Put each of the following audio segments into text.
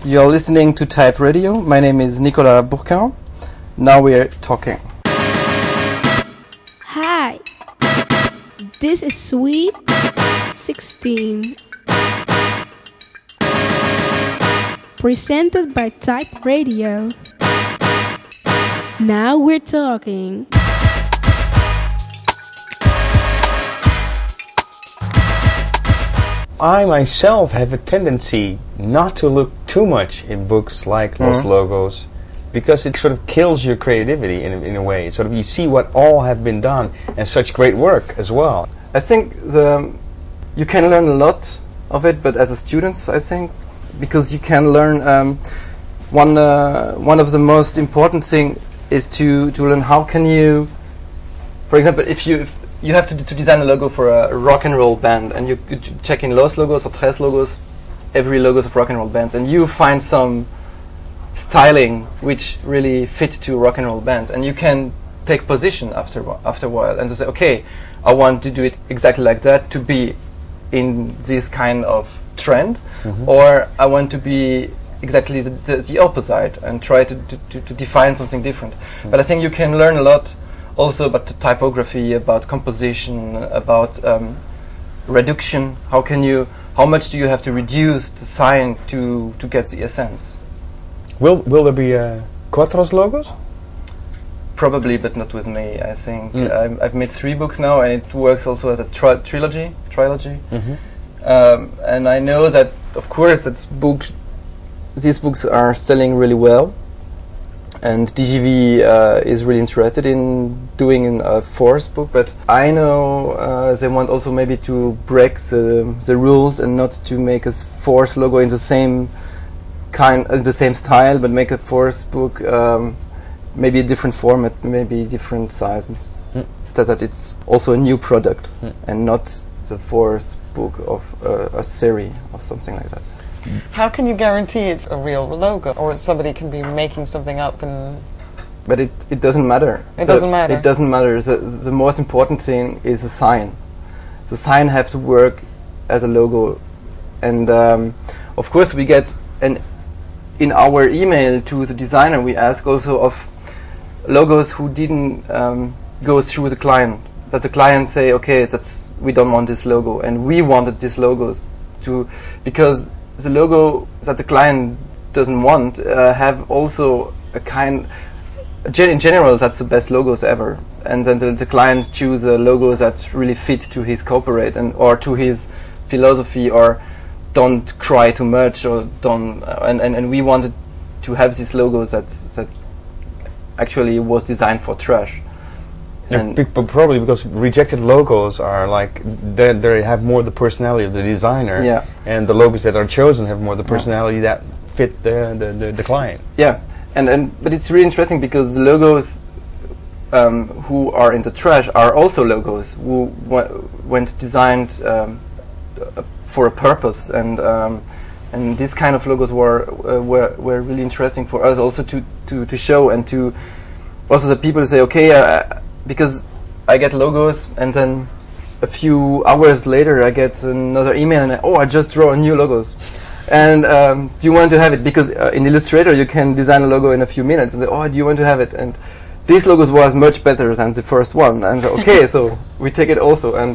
You're listening to Type Radio. My name is Nicolas Bourquin. Now we're talking. Hi, this is Sweet 16. Presented by Type Radio. Now we're talking. I myself have a tendency not to look too much in books like Los Logos, because it sort of kills your creativity in a way. Sort of you see what all have been done and such great work as well. I think you can learn a lot of it, but as a student, I think, because you can learn one of the most important thing is to learn how can you, for example, if you have to design a logo for a rock and roll band, and you check in Los Logos or Tres Logos, every logos of rock and roll bands, and you find some styling which really fit to rock and roll bands, and you can take position after a while and to say, okay, I want to do it exactly like that to be in this kind of trend, or I want to be exactly the opposite and try to define something different. But I think you can learn a lot also about the typography, about composition, about reduction. How much do you have to reduce the sign to get the essence? Will there be Cuatros Logos? Probably, but not with me. I think I've made 3 books now, and it works also as a trilogy. And I know that, of course, these books are selling really well, and DGV is really interested in doing a 4th book. But I know they want also maybe to break the rules and not to make a 4th logo in the same the same style, but make a 4th book maybe a different format, maybe different sizes, so that it's also a new product and not the 4th book of a series or something like that. How can you guarantee it's a real logo, or somebody can be making something up and... But it doesn't matter. It doesn't matter. It doesn't matter. The most important thing is the sign. The sign have to work as a logo, and of course we get in our email to the designer we ask also of logos who didn't go through the client. That the client say, okay, we don't want this logo, and we wanted these logos because the logo that the client doesn't want have also in general that's the best logos ever, and then the client choose logos that really fit to his corporate or to his philosophy, or don't cry too much, or don't and we wanted to have these logos that actually was designed for trash. And probably because rejected logos are like they have more the personality of the designer, and the logos that are chosen have more the personality that fit the client. Yeah, but it's really interesting because the logos who are in the trash are also logos who went designed for a purpose, and these kind of logos were really interesting for us also to show, and to also the people say, okay. Because I get logos, and then a few hours later I get another email, and I just draw a new logos, and do you want to have it? Because in Illustrator you can design a logo in a few minutes, and do you want to have it? And this logos was much better than the first one, and okay, so we take it also. And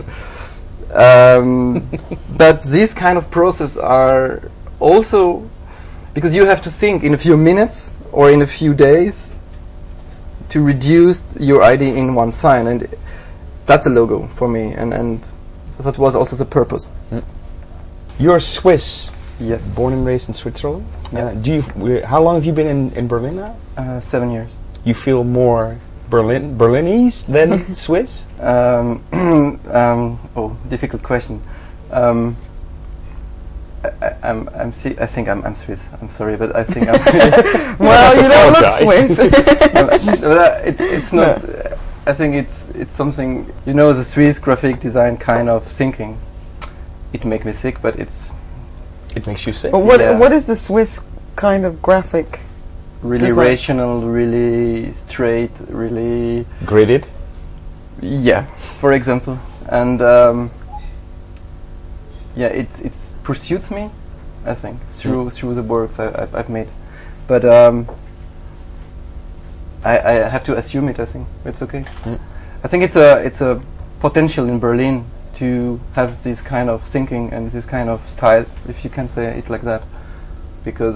but these kind of process are also because you have to think in a few minutes or in a few days to reduce your idea in one sign, and that's a logo for me, and that was also the purpose. You're Swiss. Yes. Born and raised in Switzerland. Yeah. How long have you been in Berlin now? 7 years. You feel more Berlinese than Swiss? Difficult question. I think I'm Swiss. I'm sorry, but I think I'm... Well, you don't look Swiss. It's not... I think it's something... the Swiss graphic design kind of thinking. It makes me sick, but it makes you sick. But what is the Swiss kind of graphic really design? Rational, really straight, really... Gridded? Yeah, for example. And... it pursues me. I think, through the works I've made. But I have to assume it. I think it's okay. I think it's a potential in Berlin to have this kind of thinking and this kind of style, if you can say it like that, because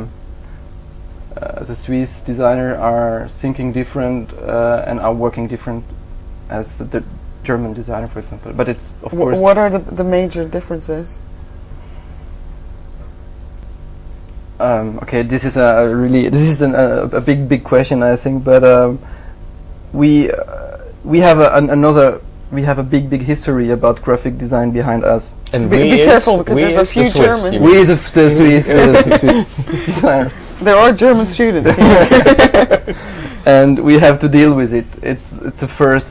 the Swiss designer are thinking different and are working different as the German designer, for example. But it's of course. What are the major differences? Okay, this is a big question, I think. But we have a big history about graphic design behind us. And Be careful, because there's a few German. We the Swiss designers. There are German students here. And we have to deal with it. It's the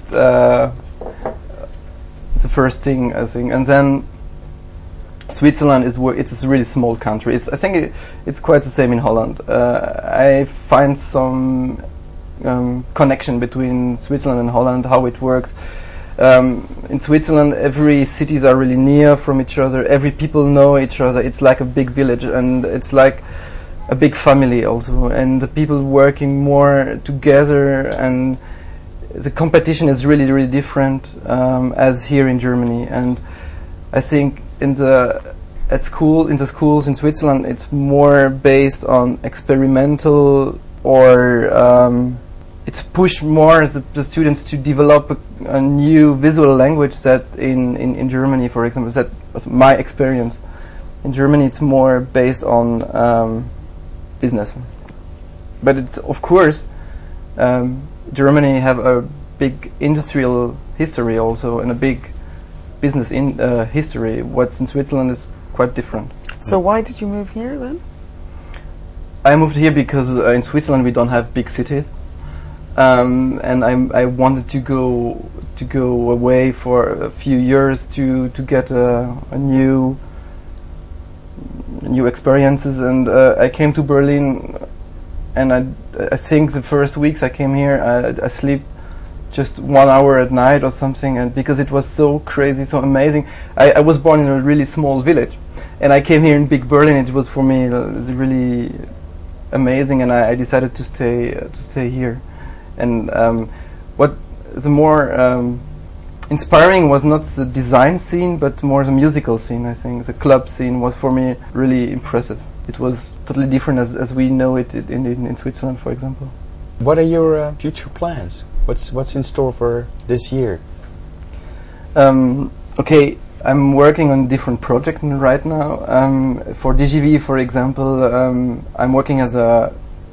first thing, I think. And then Switzerland it's a really small country. I think it's quite the same in Holland. I find some connection between Switzerland and Holland, how it works. In Switzerland, every cities are really near from each other. Every people know each other. It's like a big village, and it's like a big family also. And the people working more together, and the competition is really different as here in Germany. And I think in the schools in Switzerland, it's more based on experimental, or it's pushed more the students to develop a new visual language that in Germany, for example. That was my experience. In Germany, it's more based on business. But it's, of course, Germany have a big industrial history also, and a big business history. What's in Switzerland is quite different. So why did you move here then? I moved here because in Switzerland we don't have big cities, and I wanted to go away for a few years to get a new experiences. And I came to Berlin, and I think the first weeks I came here, I sleep just 1 hour at night or something, and because it was so crazy, so amazing. I was born in a really small village, and I came here in big Berlin. It was for me really amazing, and I decided to stay here. And what the more inspiring was not the design scene, but more the musical scene. I think the club scene was for me really impressive. It was totally different as we know it in Switzerland, for example. What are your future plans? What's in store for this year? Okay, I'm working on different projects right now. For DGV, for example, I'm working as a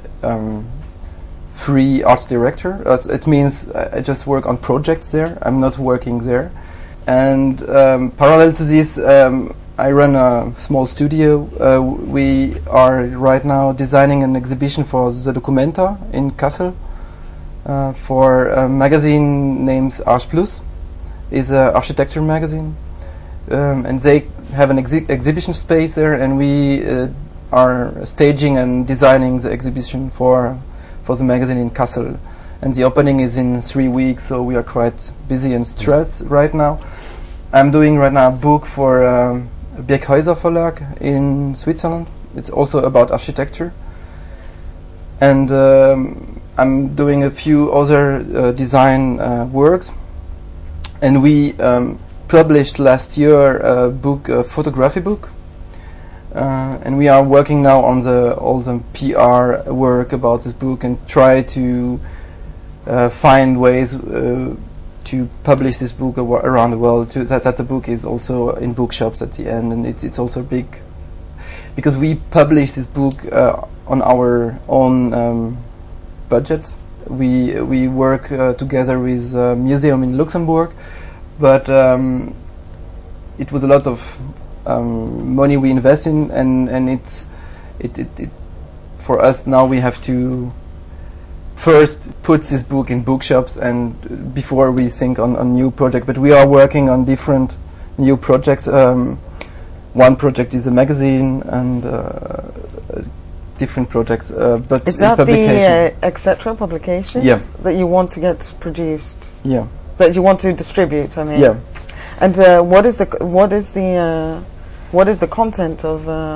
free art director. It means I just work on projects there. I'm not working there. And parallel to this, I run a small studio. We are right now designing an exhibition for the Documenta in Kassel, for a magazine named Arch Plus. Is an architecture magazine, and they have an exhibition space there, and we are staging and designing the exhibition for the magazine in Kassel. And the opening is in 3 weeks, so we are quite busy and stressed right now. I'm doing right now a book for Birkhäuser Verlag in Switzerland. It's also about architecture. And I'm doing a few other design works. And we published last year a book, a photography book. And we are working now on all the PR work about this book, and try to find ways to publish this book around the world. That the book is also in bookshops at the end, and it's also big because we publish this book on our own budget. We work together with a museum in Luxembourg, but it was a lot of money we invest in, and it for us now we have to first put this book in bookshops and before we think on new project. But we are working on different new projects. One project is a magazine, and different projects. But is that the etc. publications? Yeah. That you want to get produced? Yeah. That you want to distribute? I mean. Yeah. And what is the content of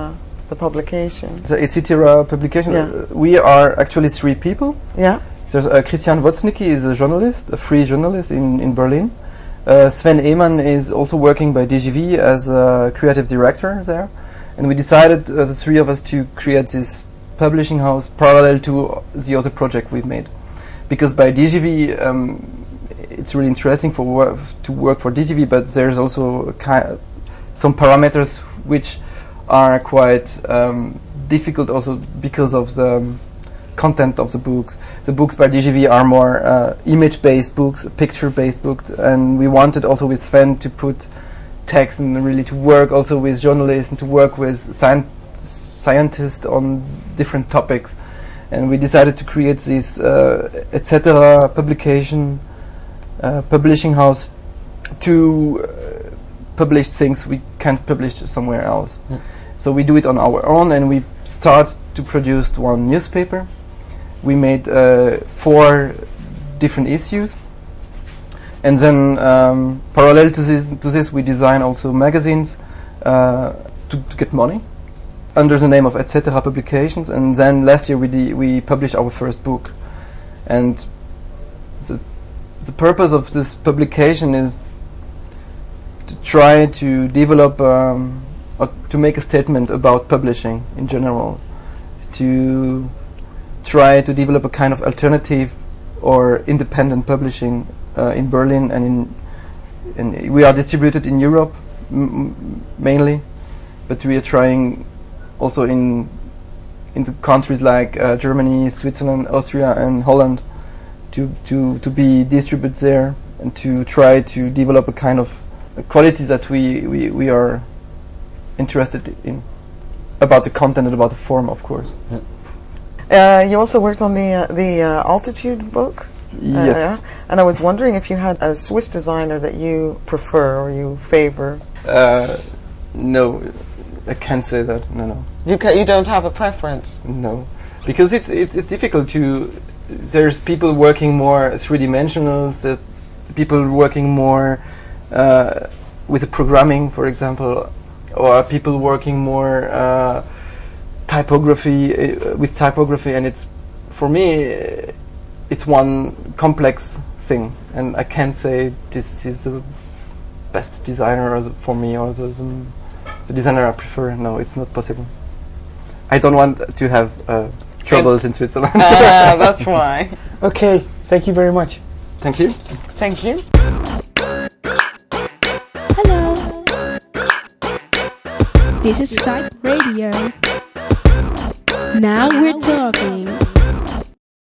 the publication? The Etc. publication. Yeah. We are actually 3 people. Yeah. There's Christian Woznicki is a journalist, a free journalist in Berlin. Sven Ehmann is also working by DGV as a creative director there. And we decided, the 3 of us, to create this publishing house parallel to the other project we've made. Because by DGV, it's really interesting to work for DGV, but there's also some parameters which are quite difficult also because of the content of the books. The books by DGV are more image-based books, picture-based books, and we wanted also with Sven to put text and really to work also with journalists and to work with scientists on different topics. And we decided to create this Etc. publishing house to publish things we can't publish somewhere else. So we do it on our own, and we start to produce one newspaper. We made 4 different issues, and then parallel to this, we design also magazines to get money under the name of Etc. Publications. And then last year we published our first book, and the purpose of this publication is to try to develop or to make a statement about publishing in general, to try to develop a kind of alternative or independent publishing in Berlin, and we are distributed in Europe mainly, but we are trying also in the countries like Germany, Switzerland, Austria and Holland to be distributed there, and to try to develop a kind of quality that we are interested in, about the content and about the form, of course. You also worked on the Altitude book? Yes. And I was wondering if you had a Swiss designer that you prefer or you favor? No, I can't say that. No. You don't have a preference? No, because it's difficult to. There's people working more 3-dimensional, people working more with the programming, for example, or people working more typography, and it's, for me, it's one complex thing, and I can't say this is the best designer for me or the designer I prefer. No, it's not possible. I don't want to have troubles in Switzerland. That's why. Okay, thank you very much. Thank you. Thank you. Hello. This is Type Radio. Now we're talking.